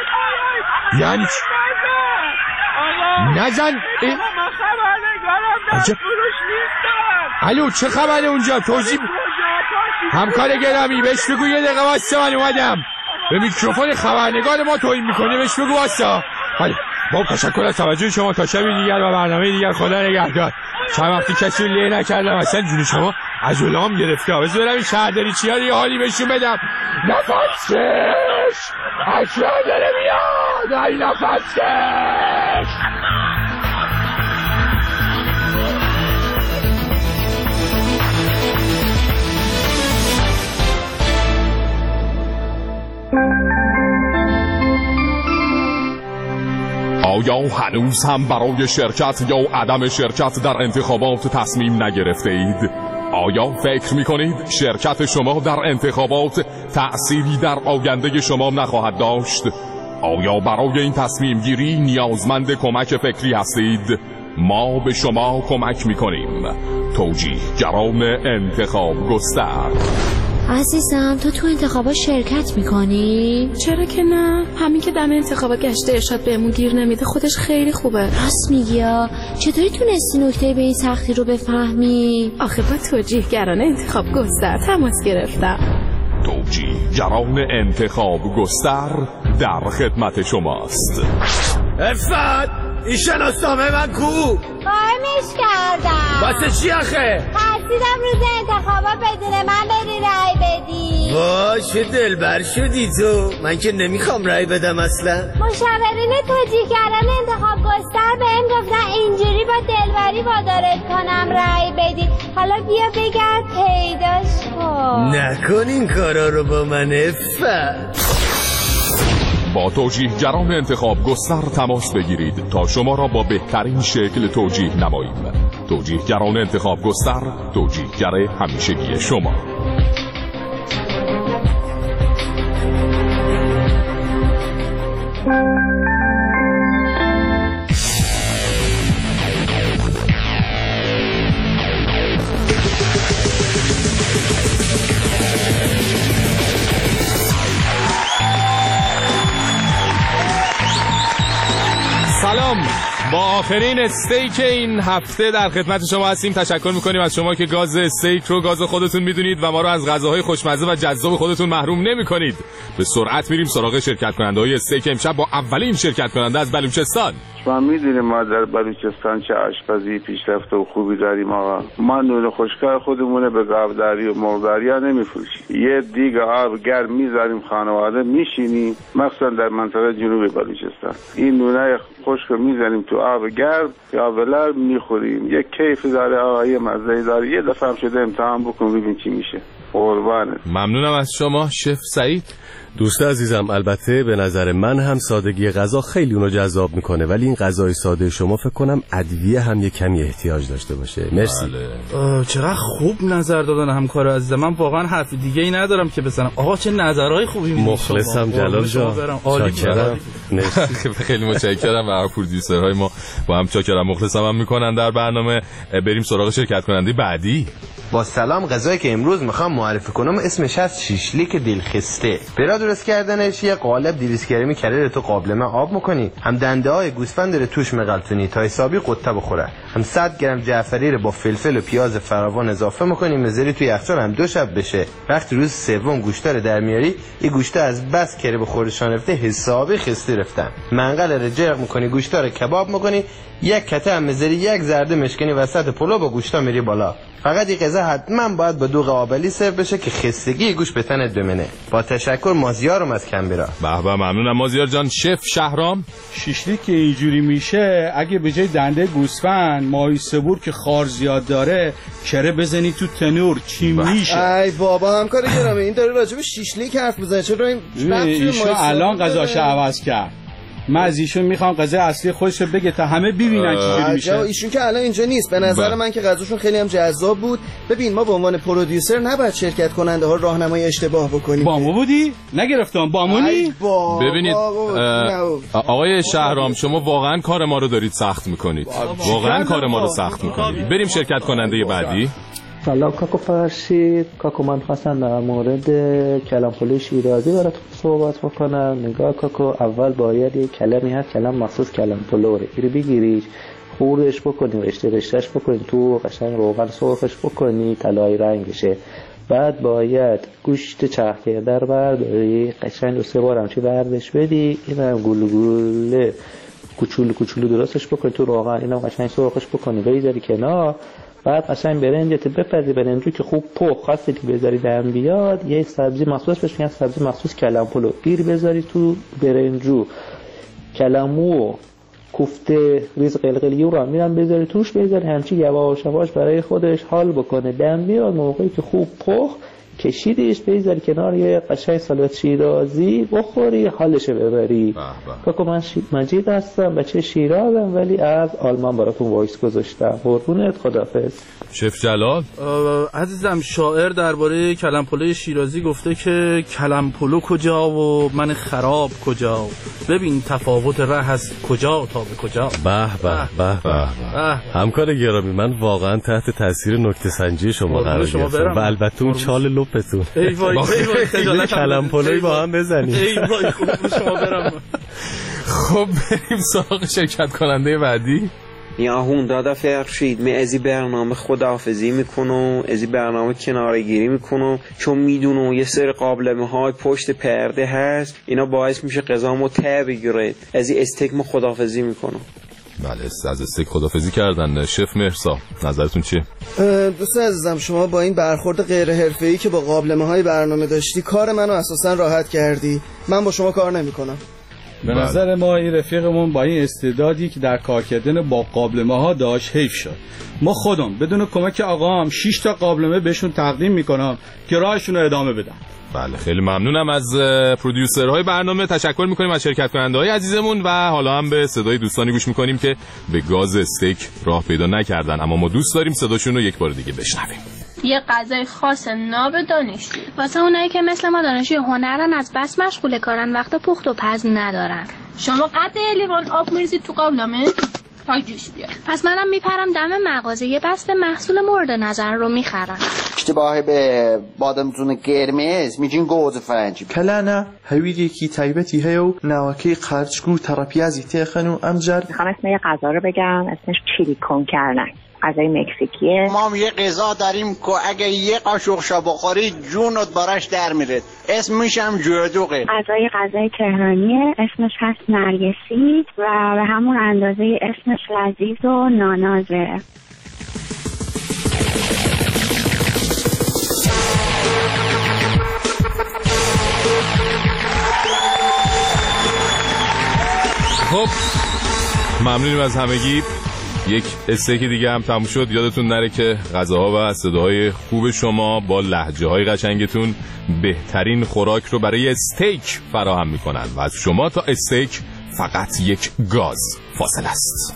یعنی چی؟ نزن. من خبرنگارم دستفروش نیستم. الو چه خبره اونجا؟ توضیح همکار گرامی بهش بگو یه دقیقه واسه من اومدم. به میکروفون خبرنگار ما توهین میکنه، بهش بگو واسه. بله با تشکر از توجه شما تا شبی دیگر و برنامه دیگر. خدا نگهدار. چند وقتی کسی له نکردم اصلا جون شما از علام گرفته. بذار برم این شهرداری چیا یه حالی بهشون بدم. نفسش اصلا داره میاد. ای نفسش. آیا هنوز هم برای شرکت یا عدم شرکت در انتخابات تصمیم نگرفته اید؟ آیا فکر می کنید شرکت شما در انتخابات تأثیری در آینده شما نخواهد داشت؟ آیا برای این تصمیم گیری نیازمند کمک فکری هستید؟ ما به شما کمک می کنیم. توجیهگران انتخاب گستر. عزیزم تو انتخابات شرکت میکنی؟ چرا که نه؟ همین که دم انتخابات گشته ارشاد بهمون گیر نمیده خودش خیلی خوبه. راست میگی. چطوری تونستی نکته به این سختی رو بفهمی؟ آخه با توجیهگران انتخاب گستر تماس گرفتم. توجیهگران انتخاب گستر در خدمت شماست. افت این شناسنامه من کو؟ قایمش کردم. واسه چی آخه؟ ترسیدم روز انتخابات بدون من بری رای بدی. وای چه دلبر شدی تو. من که نمیخوام رای بدم اصلا. مشاورین توجیه کردن انتخاب گستر بهم گفتن اینجوری با دلبری وادارت کنم رای بدی. حالا بیا بگرد پیداش کن. نکن این کارا رو با من با توجیهگران انتخاب گستر تماس بگیرید تا شما را با بهترین شکل توجیه نماییم. توجیهگران انتخاب گستر، توجیهگر همیشگی شما. سلام، با آخرین استیک این هفته در خدمت شما هستیم. تشکر میکنیم از شما که گاز استیک رو گاز خودتون میدونید و ما رو از غذاهای خوشمزه و جذاب خودتون محروم نمیکنید. به سرعت میریم سراغ شرکت کننده های استیک امشب با اولین شرکت کننده از بلوچستان. ما میدونیم ما در بلوچستان چه آشپزی پیشرفته و خوبی داریم آقا. ما نون خشکای خودمونه به گاوداری و مرغداری ها نمیفروشیم. یه دیگ آب گرم میذاریم خانواده میشینیم، مثلا در منطقه جنوب بلوچستان این نونای خشک میذاریم تو آب گرم یا ولر میخوریم. یه کیف داره آقا، یه مزه داره. یه دفعه هم شده امتحان بکن ببین چی میشه. قربانت. ممنونم از شما شف سعید. دوست عزیزم، البته به نظر من هم سادگی غذا خیلی اونو جذاب میکنه، ولی این غذای ساده شما فکر کنم ادویه هم یه کمی احتیاج داشته باشه. مرسی. چقدر خوب نظر دادن همکار عزیزم. من واقعا حرف دیگه ای ندارم که بزنم. آقا چه نظرهای خوبی میگی. مخلصم جلال جان. چاکرم. خیلی متشکرم. و پرودیوسرهای ما با هم چاکرم مخلصم هم میکنن در برنامه. بریم سراغ شرکت کننده بعدی. با سلام، غذایی که امروز میخوام معرفی کنم اسمش هست شیشلیک دلخسته. برای درست کردنش یه قالب 200 گرمی کره تو قابلمه آب میکنی، هم دنده های گوسفند رو توش مغلطونی تا حسابی قطه بخوره، هم 100 گرم جعفری رو با فلفل و پیاز فراوان اضافه میکنی، میذاری توی یخچال هم 2 شب بشه. وقتی روز سوم گوشت رو در میاری، این گوشت از بس کره به خوردشان رفته حسابی خسته رفتن. منقل رو جرق میکنی، گوشت رو کباب میکنی، یک کته هم میذاری، یک زرده مشکنی وسط پلو با گوشتا میری بالا. فقط این غذا حتما باید با دوغ آبلی سرو بشه که خستگی گوش به تنت بمنه. با تشکر، مازیارم از کمبرا. به به، ممنونم مازیار جان. شف شهرام. شیشلیک که اینجوری میشه اگه به جای دنده گوسفند ماهی سبور که خار زیاد داره کره بزنی تو تنور چی میشه؟ ای بابا همکار گرامی، این داره راجع به شیشلیک حرف میزنه. چرا این الان غذاشو عوض کرد؟ من از ایشون میخوام غذای اصلی خودش رو بگه تا همه ببینن چجوری میشه. ایشون که الان اینجا نیست. به نظر من که غذاشون خیلی هم جذاب بود. ببین، ما به عنوان پرودیوسر نباید شرکت کننده ها راهنمای اشتباه بکنیم. بامو بودی؟ نگرفتم بامونی؟ ببینید آقای شهرام، شما واقعا کار ما رو دارید سخت میکنید. واقعا کار ما رو سخت میکنید. بریم شرکت کننده بعدی. سلام کاکو فرشید. کاکو من خواستم در مورد کلم‌پلوی شیرازی براتون صحبت بکنم. نگاه کاکو، اول باید یک کلمی هست، کلم مخصوص کلم‌پلوه، اینو بگیریش خوردش بکنی، رشته‌اش بکنی تو، قشنگ روغن سرخش بکنی طلایی رنگ بشه. بعد باید گوشت چرخ کرده رو برداری، قشنگ 2-3 بار همچی بردش بدی، اینم گلوله کوچولو درستش بکنی تو روغن، اینم قشنگ سرخش بکنی بذاری کنار. بعد قشنگ برنجت بپزی، برنجو که خوب پخت خواستی که بذاری دم بیاد، یه سبزی مخصوص بهش میگن سبزی مخصوص کلم‌پلو، گیر بذاری تو برنجو، کلمو کوفته ریز قلقلی رو هم میرم بذاری توش، بذاری همچی یواش یواش برای خودش حال بکنه. دم بیاد، موقعی که خوب پخت کشیدیش بذاری کنار، یه قشنگ سالاد شیرازی بخوری، حالش ببری. فکر من مجید هستم، بچه شیرازم ولی از آلمان براتون وایس گذاشتم. قربونت، خدافظ. شف جلال. عزیزم، شاعر درباره کلم‌پلوی شیرازی گفته که کلم‌پلو کجا و من خراب کجا، ببین تفاوت ره از کجا تا به کجا. به به به به. همکار گرامی، من واقعا تحت تاثیر نکته سنجی شما قرار گرفتم و البته اون چال لپتون. ای وای کلم‌پلوی با هم بزنیم. ای وای خوب شما برم. خب بریم سراغ شرکت کننده بعدی. یا هوندا فرشید، می ازی برنامه خداحافظی میکنم، ازی برنامه کناره گیری میکنم، چون میدونم یه سری قابلمه های پشت پرده هست، اینا باعث میشه غذامو ته بگیره. ازی استیک خداحافظی میکنم. بله، از استیک خدافظی کردن. شف مهرسا نظرتون چیه؟ دوست عزیزم، شما با این برخورد غیر حرفه‌ای که با قابلمه‌های برنامه داشتی کار منو اساسا راحت کردی. من با شما کار نمی‌کنم. به نظر ما این رفیقمون با این استعدادی که در کار کردن با قابلمه ها داشت حیف شد. ما خودم بدون کمک آقام 6 تا قابلمه بهشون تقدیم میکنم که راهشون رو ادامه بدن. بله، خیلی ممنونم از پرودیوسرهای برنامه. تشکر میکنیم از شرکت کننده‌های عزیزمون و حالا هم به صدای دوستانی گوش میکنیم که به گاز استیک راه پیدا نکردن، اما ما دوست داریم صداشون رو یک بار دیگه بشنویم. یه غذای خاص ناب دانشجو واسه اونایی که مثل ما دانشجوی هنرن، از بس مشغول کارن، وقت پخت و پز ندارن. شما قطع لیوان آب میریزید تو قابلمه تا جوش بیاد. پس منم میپرم دم مغازه یه بسته محصول مورد نظر رو میخرم. اشتباه به بادمجون قرمز میگین گوز فرنجی. کلانه هویدیکی تایبتی هیو نواکی قرچگو تراپیازی تیخنو امجر. میخوام اسم یه غذا رو بگم، اسمش چیلی کن کردن. غذای مکزیکیه. ما هم یه غذا داریم که اگه یه قاشق شا بخوری جونت براش در میره. اسمش هم جودوقه. غذای تهرانیه، اسمش هست نرگسی و به همون اندازه اسمش لذیذ و نانازه. خب ممنونیم از همگی. یک استیک دیگه هم تموم شد. یادتون نره که غذاها و صداهای خوب شما با لهجه‌های قشنگتون بهترین خوراک رو برای استیک فراهم میکنن و از شما تا استیک فقط یک گاز فاصله است.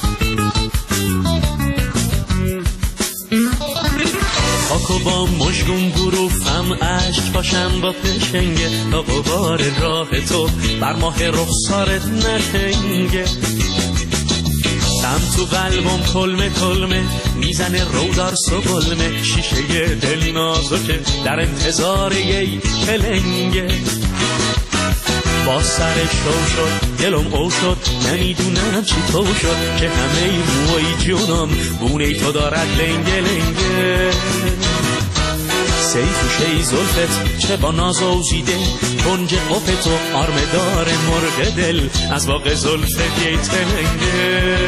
خاکو با مشگون گروفم عشق باشم با پشنگه تا غبار راه تو بر ماه رخسارت نتنگه. دم تو قلبم کلمه میزنه رودار سبلمه. شیشه دل نازکه در انتظار یه پلنگه. با سر شو شد دلم او شد، نمیدونم چی تو شد که همه موی جونم بونه تو دارد لنگه لنگه. سیف و شی زلفت چه با ناز اوزیده، کنج قفت و آرمدار مرغ دل از باغ زلفت یه تلنگه.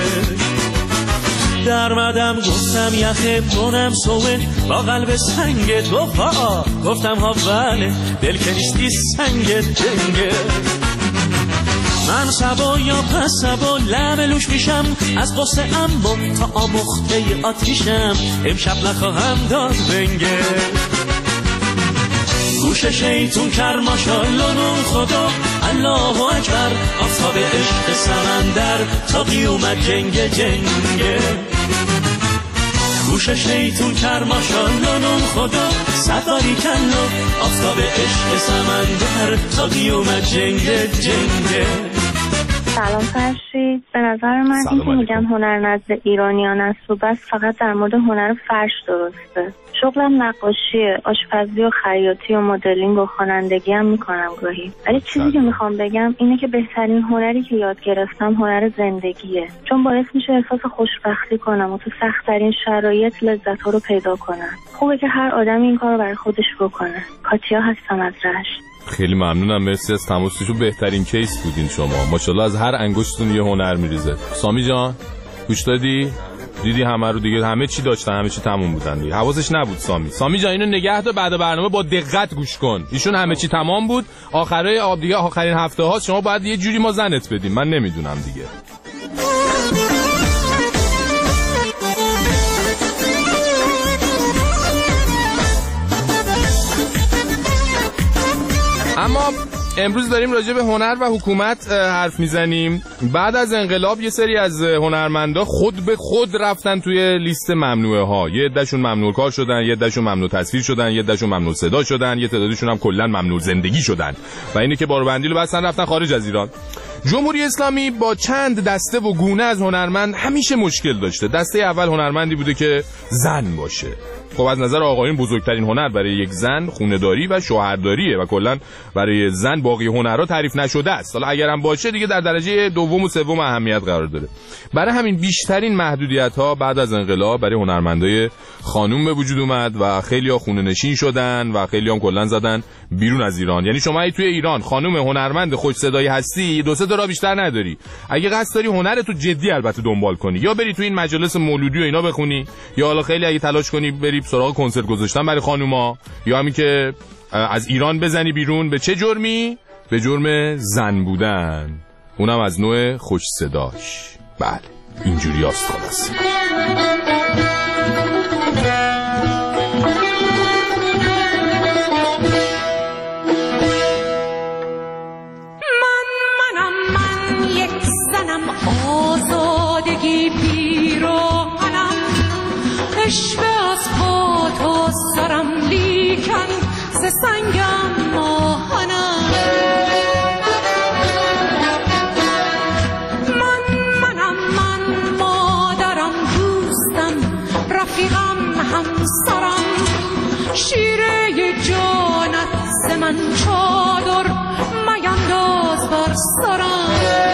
در مدم گفتم یخه بونم سوه با قلب سنگت وفا گفتم ها بله دل که نیستی سنگت جنگه. من سبا یا پس سبا لبلوش میشم از قصه اما تا آمخته آتیشم امشب نخواهم داد بنگه. گوش شیطون کر ماشالله نون خدا الله اکبر آفتاب عشق سمندر تا قیومت جنگه جنگه. گوش شیطون کر ماشالله نون خدا سفاری کلو آفتاب عشق سمندر تا قیومت جنگه جنگه. سلام فرشید. به نظر من این که میگم هنر نزد ایرانیان است و بس فقط در مورد هنر فرش درسته. شغلم نقاشیه، آشپزی و خیاطی و مدلینگ و خوانندگی هم میکنم گاهی. ولی چیزی که میخوام بگم اینه که بهترین هنری که یاد گرفتم هنر زندگیه، چون باعث میشه احساس خوشبختی کنم و تو سخت‌ترین شرایط لذت‌ها رو پیدا کنم. خوبه که هر آدمی این کارو برای خودش بکنه. کاتیا هستم از رشت. خیلی ممنونم، مرسی از تماسشو. بهترین کیس بودین شما، ماشاءالله از هر انگشتتون یه هنر میریزه. سامی جان گوش دادی؟ دیدی همه رو دیگه، همه چی داشتن، همه چی تموم بودن دیگه. حواسش نبود سامی جان اینو نگه دار، بعد برنامه با دقت گوش کن. ایشون همه چی تمام بود، آخرین هفته ها شما باید یه جوری ما زنت بدیم. من نمیدونم دیگه. اما امروز داریم راجع به هنر و حکومت حرف میزنیم. بعد از انقلاب یه سری از هنرمندا خود به خود رفتن توی لیست ممنوعه ها. یه عدهشون ممنوع کار شدن، یه عدهشون ممنوع تصویر شدن، یه عدهشون ممنوع صدا شدن، یه تعدادشون هم کلا ممنوع زندگی شدن و اینه که باربندی رو بستن رفتن خارج از ایران. جمهوری اسلامی با چند دسته و گونه از هنرمند همیشه مشکل داشته. دسته اول هنرمندی بوده که زن باشه. خب از نظر آقایون بزرگترین هنر برای یک زن خونه‌داری و شوهرداریه و کلا برای زن باقی هنرها تعریف نشده است. حالا اگرم باشه دیگه در درجه دوم و سوم اهمیت قرار داره. برای همین بیشترین محدودیت‌ها بعد از انقلاب برای هنرمندای خانوم به وجود اومد و خیلی‌ها خونه‌نشین شدن و خیلی‌ها کلا زدن بیرون از ایران. یعنی شما توی ایران خانم هنرمند خوش صدایی هستی، دو سه تا را بیشتر نداری. اگه قصد داری هنر تو جدی البته دنبال کنی، یا بری تو این مجالس مولودی و اینا بخونی، یا حالا خیلی اگه تلاش کنی بری سراغ کنسرت گذاشتن برای خانوما، یا همین که از ایران بزنی بیرون. به چه جرمی؟ به جرم زن بودن، اونم از نوع خوش صداش. بله اینجوری هست خلاص. من یک زنم آزادگی پیراهنم، عشق از پات و سرم لیکن ز سنگم ماهنم. من مادرم دوستم رفیقم همسرم، شیره جانت ز من چادر مینداز بر سرم.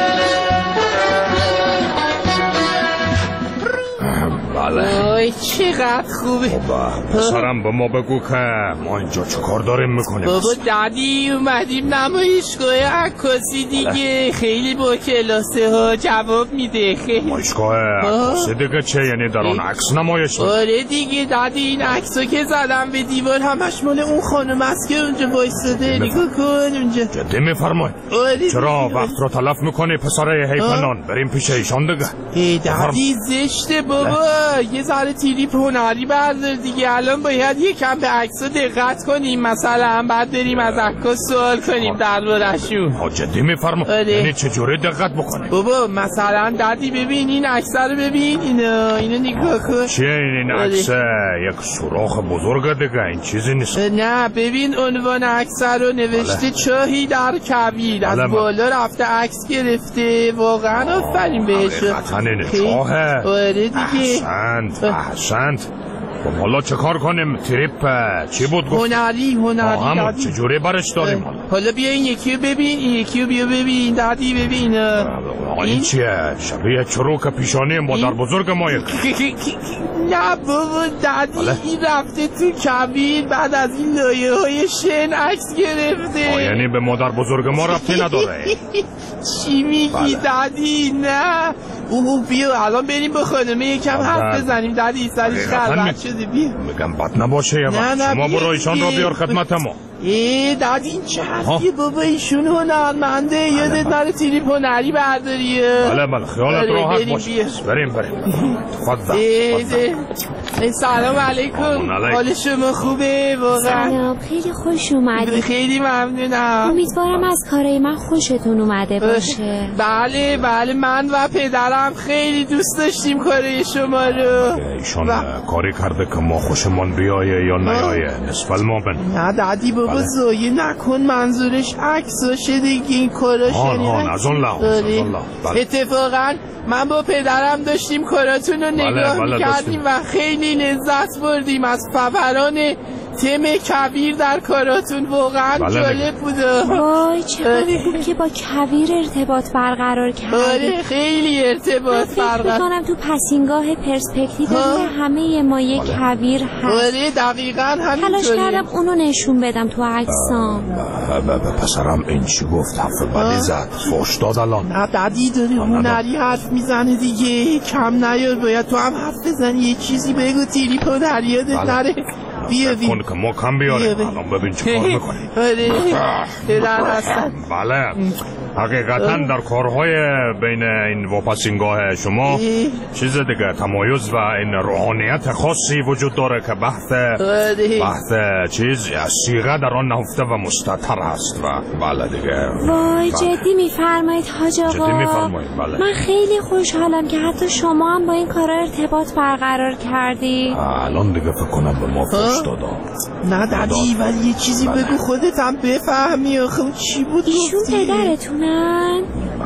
وای چقدر خوبه. پسرم به ما بگو که ما اینجا چه کار داریم میکنیم؟ بابا دادی اومدیم نمایشگاه عکاسی دیگه، خیلی با کلاسه ها جواب میده. خیلی نمایشگاه عکاسی دیگه چه؟ یعنی در آن عکس نمایش؟ آره دیگه دادی، این عکسو که زدم به دیوار همش مال اون خانم است که اونجا وایساده. نگاه کن اونجا. جدی میفرمای؟ چرا وقت رو تلف میکنی پسر حیفنان؟ بریم پیش ایشان دیگه. دادی زشته بابا، یه ذره تریپ هنری بردار دیگه. الان باید یکم به عکس‌ها دقت کنیم، مثلا بعد بریم از عکاس سوال کنیم درباره‌شون. جدی میفرمایی؟ یعنی چجوری دقت بکنیم؟ بابا مثلا دادی ببین این عکس‌ها رو ببین، اینو نگاه کن. چیه این عکس؟ یک سوراخ بزرگه دیگه، این چیزی نیست. نه ببین عنوان عکس رو نوشته چاهی در کویر، از بالا رفته عکس گرفته. واقعا آفرین بهش. چاهه. آره دیگه. احسنت. خب حالا چه کار کنیم؟ تریپ چی بود گفت؟ هنری دادی. چجوری برش داریم؟ حالا بیا این یکی رو ببین، این یکی رو بیا ببین دادی. ببین این چیه؟ شبیه چروک پیشانی مادر بزرگ ما یک. نه بابا دادی این رفته تو کویر، بعد از این لایه های شن عکس گرفته. یعنی به مادر بزرگ ما رفتی نداره؟ چی میگی دادی؟ نه بیا الان بریم با خانمه یکم حرف بزنیم دادی، سرش خلوت شده. بیا میگم بد نباشه یه وقت شما برو ایشان را بیار خدمت ما. دادی این چه حرفیه بابا؟ ایشون هنرمنده، یادت نره تریپ هنری برداریه. بله خیالت راحت باشه. بریم سلام علیکم. حال شما خوبه؟ واقعا سلام، خیلی خوش اومدید. خیلی ممنونم. امیدوارم از کارای من خوشتون اومده باشه. بله من و پدرم خیلی دوست داشتیم کارای شما رو. ایشان کاری کرده که ما خوشمان بیایه یا نیایه؟ نصف المؤمن. نه دادی بابا زایه نکن، منظورش عکساشه دیگه، این کاراش. از اون لحاظ. اتفاقا من با پدرم داشتیم کاراتون رو نگاه میکردیم و خیلی لذت بردیم از فوران تم کویر در کاراتون. واقعا جالب بود. وای چقدر خوب که با کویر ارتباط برقرار کردی. آره خیلی ارتباط برقرار. فکر می‌کنم تو پسینگاه پرسپکتیو همه ما یک کویر هست. آره دقیقاً همینطوره. تلاش کردم اونو نشون بدم تو عکسام. پسرم این چی گفت؟ حرف بدی زد، فحش داد الان. نه دادی داره هنری حرف میزنه دیگه، کم نیار. باید تو هم حرف بزنی، یه چیزی بگو تریپ هنری یادت نره. بیا کن که ما کم بیاریم. الان ببین چه کار میکنیم. پدر هستن. بله حقیقتا در کارهای بین این واپسینگاه شما چیز دیگه تمایز و این روحانیت خاصی وجود داره که بحث چیز صیغه در آن نهفته و مستتر هست. و بله دیگه. وای جدی میفرمایید حاج آقا؟ جدی میفرمایید. بله من خیلی خوشحالم که حتی شما هم با این کارا ارتباط برقرار کردی. الان دیگه فکر کنم به ما فحش دادم. نه دادی ولی یه چیزی بگو خودت هم بفهمی. آخه چی بود؟ ایشون پدرتونن؟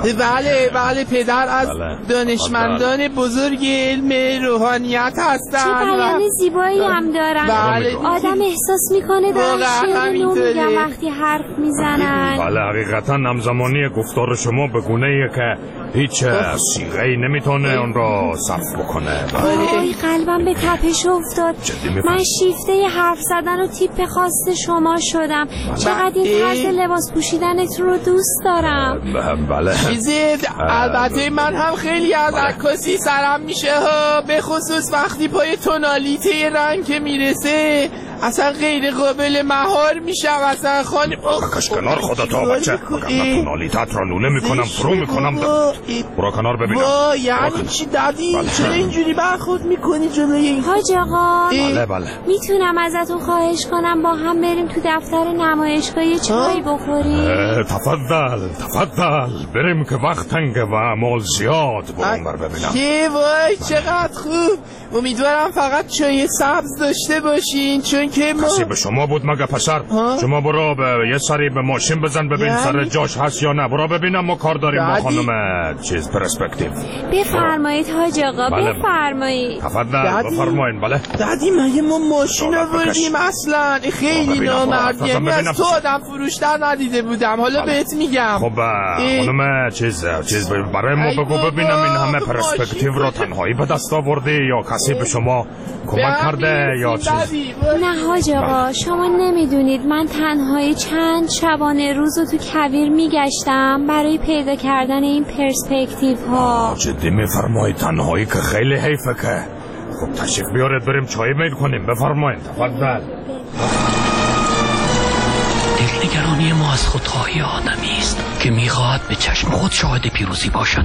بله پدر از دانشمندان بزرگ علم روحانیت هستن. چه بیان زیبایی هم دارن. بله آدم احساس میکنه دارن شعر نو میگن وقتی حرف میزنن. بله حقیقتا همزمانی گفتار شما به گونه‌ایه که هیچ صیغه‌ای نمیتونه اون را صرف بکنه. وای قلبم به تپش افتاد. من شیفته حرف زدن و تیپ خاص شما شدم. چقدر این طرز لباس پوشیدنت رو دوست دارم. بله چیزی البته من هم خیلی از عکاسی سرم میشه ها، به خصوص وقتی پای تونالیته رنگ که میرسه اصلا غیر قابل مهار میشم اصلا. خانم بکش کنار خودتا بچه، وگرنه تونالیتت را لوله میکنم فرو میکنم. برو کنار ببینم. یعنی چی دادی؟ چرا اینجوری برخورد میکنی جلوی این؟ حاج آقا بله میتونم ازتون خواهش کنم با هم بریم تو دفتر نمایشگاه یه چای بخوریم؟ تفضل بریم که وقت تنگه و اعمال زیاد. برون بر ببینم. وای چقدر خوب. امیدوارم فقط چای سبز داشته باشین، چون که ما کسی به شما بود مگه پسر؟ شما برو یه سری به ماشین بزن ببین سر جاش هست یا نه. برو ببینم ما کار داریم با خانم چیز پرسپکتیو. بفرمایید حاج آقا بفرمایید. تفضل بفرمایید. بله دادی مگه ما ماشین آوردیم اصلا؟ خیلی نامردی، یعنی از تو آدم فروشتر ندیده بودم. حالا بهت میگم. خب خانم چیز برای ما بگو ببینم این همه پرسپکتیو رو تنهایی به دست آوردی یا کسی به شما کمک کرده یا چیز؟ نه حاج آقا شما نمیدونید من تنهایی چند شبانه روز رو تو کویر میگشتم برای پیدا کردن این پرسپکتیو ها. جدی میفرمایید؟ تنهایی که خیلی حیفه که. خب تشریف بیارید بریم چای میل کنیم. بفرمایید. تفضل. دلنگرانی ما از خودخواهی آدمی است که میخواهد به چشم خود شاهد پیروزی باشد.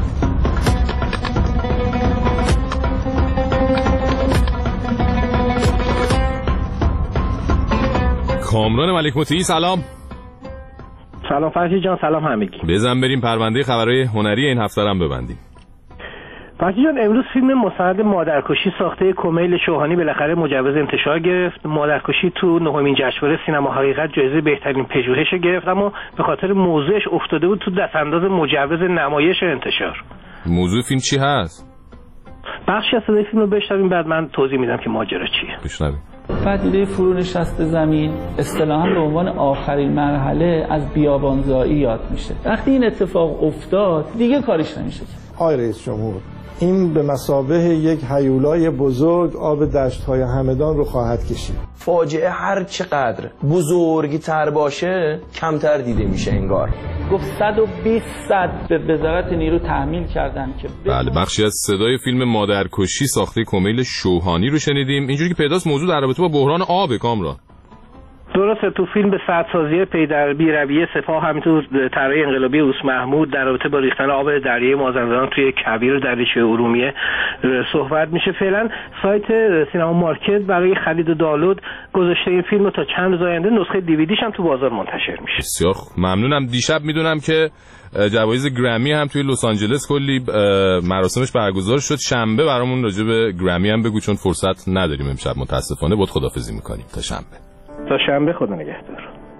کامران ملک مطیعی سلام. سلام فرشید جان، سلام همگی. بزن بریم پرونده خبرهای هنری این هفته هم ببندیم. فرشید جان امروز فیلم مستند مادرکشی ساخته کمیل شوهانی بالاخره مجوز انتشار گرفت. مادرکشی تو 9مین جشنواره سینما حقیقت جایزه بهترین پژوهش گرفت، اما به خاطر موضوعش افتاده بود تو دستانداز مجوز نمایش انتشار. موضوع فیلم چی هست؟ بخشی از صدای فیلم رو بشنویم بعد من توضیح میدم که ماجرا چیه. بشنویم. پدیده فرونشست زمین اصطلاحاً به عنوان آخرین مرحله از بیابانزایی یاد میشه. وقتی این اتفاق افتاد دیگه کارش نمیشه. آقای رئیس جمهور، این به مثابه یک هیولای بزرگ آب دشت‌های همدان رو خواهد کشید. فاجعه هر چقدر بزرگی تر باشه کمتر دیده میشه انگار. گفت 120 صد به وزارت نیرو تحمیل کردن که بله. بخشی از صدای فیلم مادرکشی ساخته کمیل شوهانی رو شنیدیم. اینجوری که پیداست موضوع در رابطه با بحران آب. کامران درسته، تو فیلم به سدسازی پی در بی‌رویه سپاه همینطور طرح انقلابی اوس محمود در رابطه با ریختن آب دریای مازندران توی کویر دریاچه ارومیه صحبت میشه. فعلا سایت سینما مارکت برای خرید و دانلود گذاشته این فیلم تا چند روز آینده نسخه دیویدیش هم تو بازار منتشر میشه. بسیار ممنونم. دیشب میدونم که جوایز گرمی هم توی لس آنجلس کلی مراسمش برگزار شد. شنبه برامون راجع به گرمی هم بگو چون فرصت نداریم امشب متاسفانه. بود خداحافظی میکنیم تا شنبه. تا شنبه خدا نگهدار.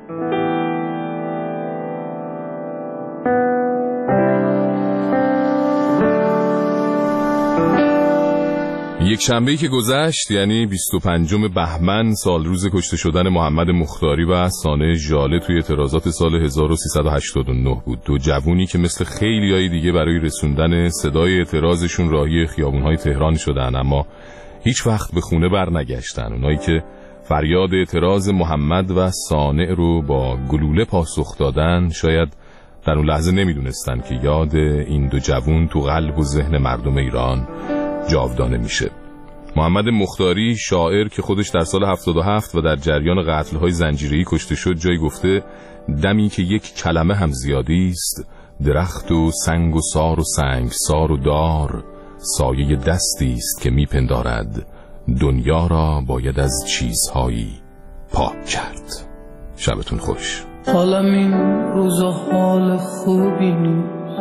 یک شنبه‌ای که گذشت یعنی 25 بهمن سال روز کشته شدن محمد مختاری و سانه ژاله توی اعتراضات سال 1389 بود. دو جوونی که مثل خیلیای دیگه برای رسوندن صدای اعتراضشون راهی خیابون‌های تهران شدن اما هیچ وقت به خونه برنگشتن. اونایی که فریاد اعتراض محمد و صانع رو با گلوله پاسخ دادن شاید در اون لحظه نمیدونستن که یاد این دو جوون تو قلب و ذهن مردم ایران جاودانه میشه. محمد مختاری شاعر که خودش در سال 77 و در جریان قتل‌های زنجیره‌ای کشته شد جایی گفته دمی که یک کلمه هم زیادی است، درخت و سنگ و سار و سنگ سار و دار سایه دستی است که میپندارد دنیا را باید از چیزهایی پاک کرد. شبتون خوش. حالم این روزا حال خوبی نیست،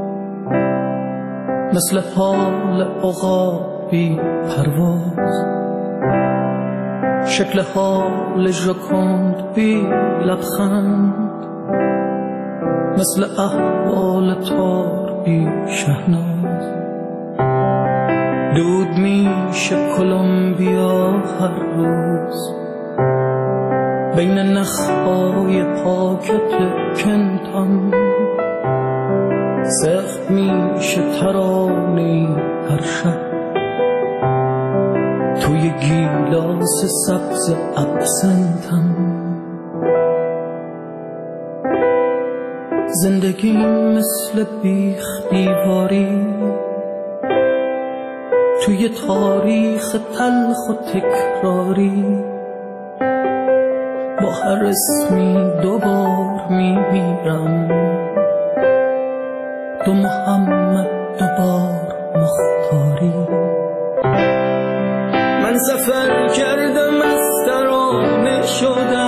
مثل حال عقابی پرواز، شکل حال ژاکوند بی لبخند، مثل احوال تار بی شهناز. دود میشه کلمبیا هر روز بین نخهای پاکت کنتم، سخت میشه ترانه هر شب توی گیلاس سبز ابسنتم. زندگی مثل بیخ دیواری توی تاریخ تلخ و تکراری با هر اسمی دوبار میمیرم دو محمد دوبار مختاری من سفر کردم از ترانه شدم